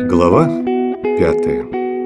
Глава 5.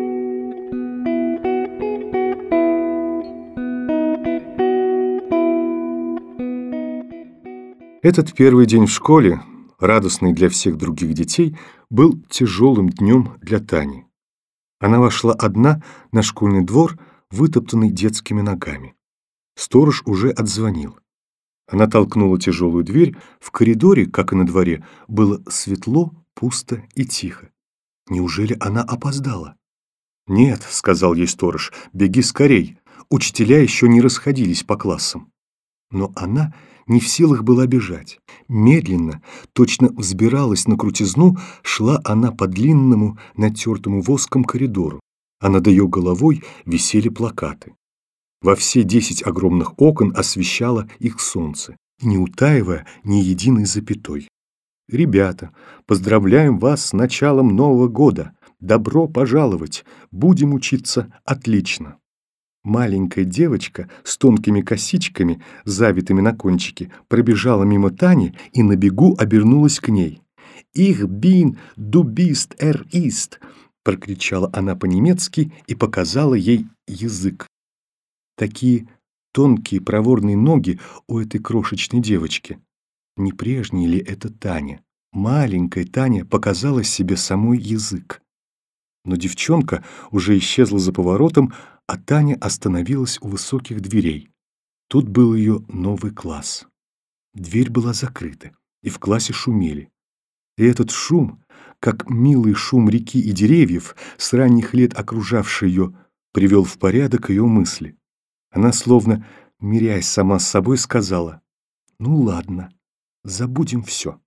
Этот первый день в школе, радостный для всех других детей, был тяжелым днем для Тани. Она вошла одна на школьный двор, вытоптанный детскими ногами. Сторож уже отзвонил. Она толкнула тяжелую дверь. В коридоре, как и на дворе, было светло, пусто и тихо. Неужели она опоздала? «Нет», — сказал ей сторож, — «беги скорей. Учителя еще не расходились по классам». Но она не в силах была бежать. Медленно, точно взбиралась на крутизну, шла она по длинному, натертому воском коридору, а над ее головой висели плакаты. Во все 10 огромных окон освещало их солнце, не утаивая ни единой запятой. «Ребята, поздравляем вас с началом Нового года! Добро пожаловать! Будем учиться отлично!» Маленькая девочка с тонкими косичками, завитыми на кончике, пробежала мимо Тани и на бегу обернулась к ней. «Ich bin, du bist, ist!» — прокричала она по-немецки и показала ей язык. Такие тонкие проворные ноги у этой крошечной девочки. Не прежняя ли это Таня? Маленькая Таня показала себе самой язык. Но девчонка уже исчезла за поворотом, а Таня остановилась у высоких дверей. Тут был ее новый класс. Дверь была закрыта, и в классе шумели. И этот шум, как милый шум реки и деревьев, с ранних лет окружавший ее, привел в порядок ее мысли. Она, словно мирясь сама с собой, сказала: «Ну ладно, забудем все».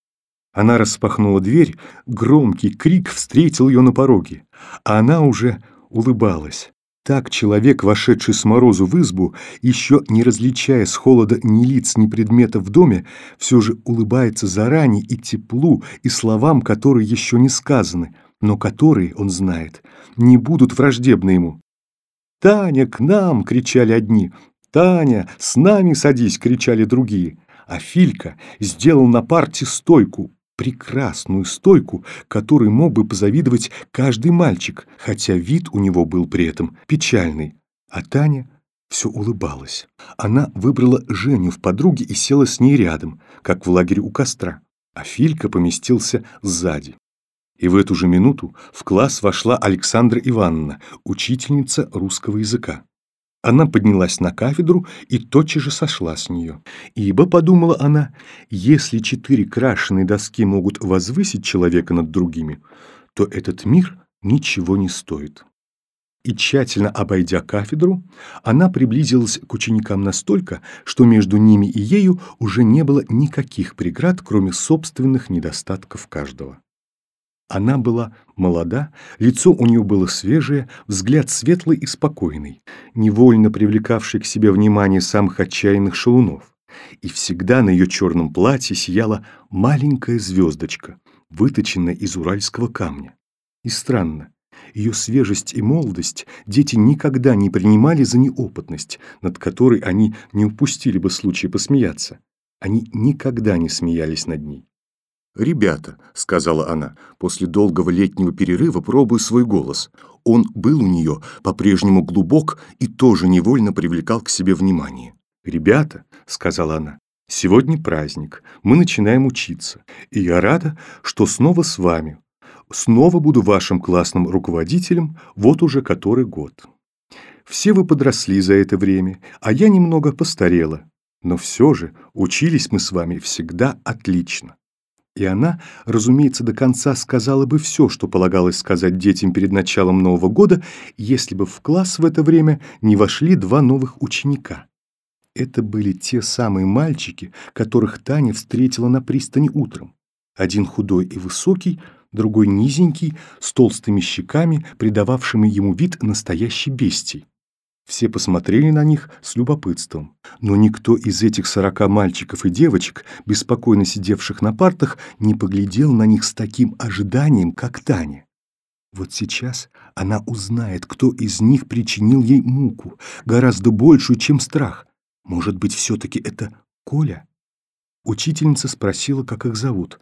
Она распахнула дверь, громкий крик встретил ее на пороге, а она уже улыбалась. Так человек, вошедший с морозу в избу, еще не различая с холода ни лиц, ни предметов в доме, все же улыбается заранее и теплу, и словам, которые еще не сказаны, но которые, он знает, не будут враждебны ему. «Таня, к нам!» — кричали одни. «Таня, с нами садись!» — кричали другие. А Филька сделал на парте стойку, прекрасную стойку, которой мог бы позавидовать каждый мальчик, хотя вид у него был при этом печальный. А Таня все улыбалась. Она выбрала Женю в подруге и села с ней рядом, как в лагере у костра, а Филька поместился сзади. И в эту же минуту в класс вошла Александра Ивановна, учительница русского языка. Она поднялась на кафедру и тотчас же сошла с нее. Ибо, подумала она, если 4 крашеные доски могут возвысить человека над другими, то этот мир ничего не стоит. И тщательно обойдя кафедру, она приблизилась к ученикам настолько, что между ними и ею уже не было никаких преград, кроме собственных недостатков каждого. Она была молода, лицо у нее было свежее, взгляд светлый и спокойный, невольно привлекавший к себе внимание самых отчаянных шалунов. И всегда на ее черном платье сияла маленькая звездочка, выточенная из уральского камня. И странно, ее свежесть и молодость дети никогда не принимали за неопытность, над которой они не упустили бы случая посмеяться. Они никогда не смеялись над ней. «Ребята», — сказала она, после долгого летнего перерыва пробуя свой голос. Он был у нее по-прежнему глубок и тоже невольно привлекал к себе внимание. «Ребята», — сказала она, — «сегодня праздник, мы начинаем учиться, и я рада, что снова с вами. Снова буду вашим классным руководителем вот уже который год. Все вы подросли за это время, а я немного постарела, но все же учились мы с вами всегда отлично». И она, разумеется, до конца сказала бы все, что полагалось сказать детям перед началом Нового года, если бы в класс в это время не вошли 2 новых ученика. Это были те самые мальчики, которых Таня встретила на пристани утром. Один худой и высокий, другой низенький, с толстыми щеками, придававшими ему вид настоящей бестии. Все посмотрели на них с любопытством, но никто из этих 40 мальчиков и девочек, беспокойно сидевших на партах, не поглядел на них с таким ожиданием, как Таня. Вот сейчас она узнает, кто из них причинил ей муку, гораздо большую, чем страх. Может быть, все-таки это Коля? Учительница спросила, как их зовут.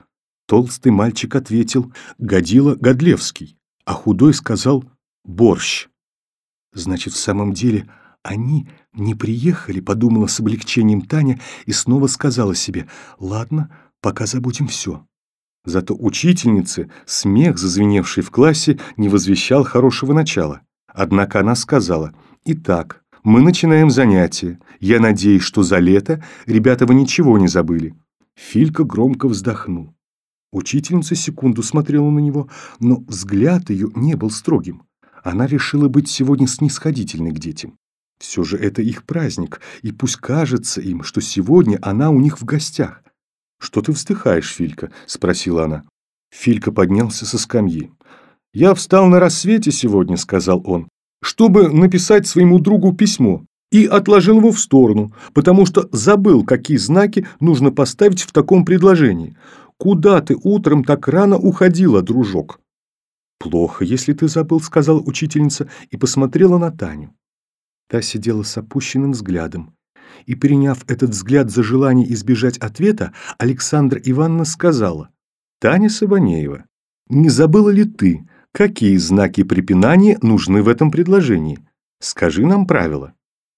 Толстый мальчик ответил «Годила Годлевский», а худой сказал «Борщ». Значит, в самом деле они не приехали, подумала с облегчением Таня и снова сказала себе «Ладно, пока забудем все». Зато учительнице смех, зазвеневший в классе, не возвещал хорошего начала. Однако она сказала «Итак, мы начинаем занятие. Я надеюсь, что за лето ребята вы ничего не забыли». Филька громко вздохнул. Учительница секунду смотрела на него, но взгляд ее не был строгим. Она решила быть сегодня снисходительной к детям. Все же это их праздник, и пусть кажется им, что сегодня она у них в гостях. «Что ты вздыхаешь, Филька?» — спросила она. Филька поднялся со скамьи. «Я встал на рассвете сегодня», — сказал он, «чтобы написать своему другу письмо, и отложил его в сторону, потому что забыл, какие знаки нужно поставить в таком предложении. Куда ты утром так рано уходила, дружок?» «Плохо, если ты забыл», — сказала учительница и посмотрела на Таню. Та сидела с опущенным взглядом. И, приняв этот взгляд за желание избежать ответа, Александра Ивановна сказала: «Таня Сабанеева, не забыла ли ты, какие знаки препинания нужны в этом предложении? Скажи нам правила».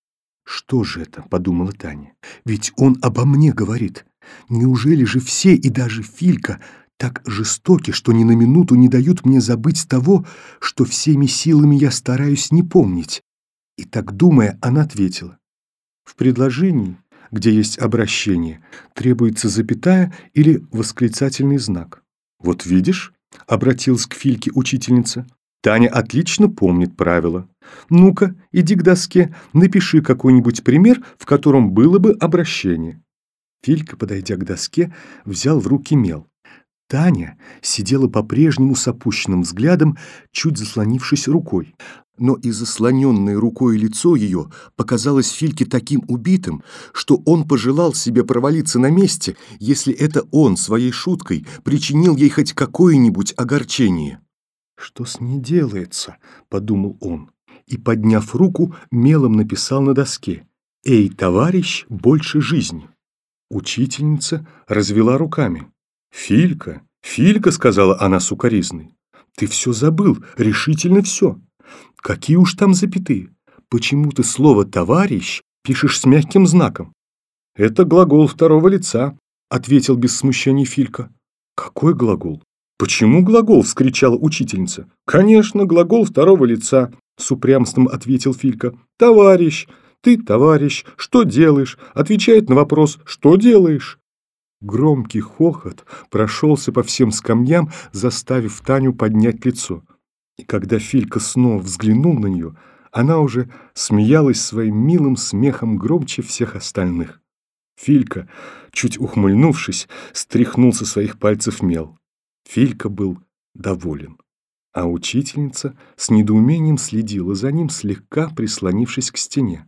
«Что же это?» — подумала Таня. «Ведь он обо мне говорит. Неужели же все, и даже Филька, так жестоки, что ни на минуту не дают мне забыть того, что всеми силами я стараюсь не помнить?» И так думая, она ответила: «В предложении, где есть обращение, требуется запятая или восклицательный знак». «Вот видишь», — обратилась к Фильке учительница, «Таня отлично помнит правила. Ну-ка, иди к доске, напиши какой-нибудь пример, в котором было бы обращение». Филька, подойдя к доске, взял в руки мел. Таня сидела по-прежнему с опущенным взглядом, чуть заслонившись рукой. Но и заслоненное рукой лицо ее показалось Фильке таким убитым, что он пожелал себе провалиться на месте, если это он своей шуткой причинил ей хоть какое-нибудь огорчение. «Что с ней делается?» — подумал он, и, подняв руку, мелом написал на доске: «Эй, товарищ, больше жизни». Учительница развела руками. «Филька, Филька», — сказала она с укоризной, — «ты все забыл, решительно все. Какие уж там запятые? Почему ты слово «товарищ» пишешь с мягким знаком?» «Это глагол второго лица», — ответил без смущения Филька. «Какой глагол? Почему глагол?» — вскричала учительница. «Конечно, глагол второго лица», — с упрямством ответил Филька. «Товарищ, ты, товарищ, что делаешь?» Отвечает на вопрос «что делаешь?». Громкий хохот прошелся по всем скамьям, заставив Таню поднять лицо. И когда Филька снова взглянул на нее, она уже смеялась своим милым смехом громче всех остальных. Филька, чуть ухмыльнувшись, стряхнул со своих пальцев мел. Филька был доволен, а учительница с недоумением следила за ним, слегка прислонившись к стене.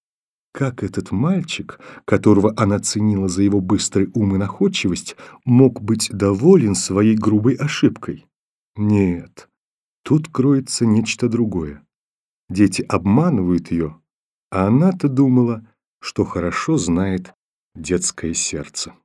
Как этот мальчик, которого она ценила за его быстрый ум и находчивость, мог быть доволен своей грубой ошибкой? Нет, тут кроется нечто другое. Дети обманывают ее, а она-то думала, что хорошо знает детское сердце.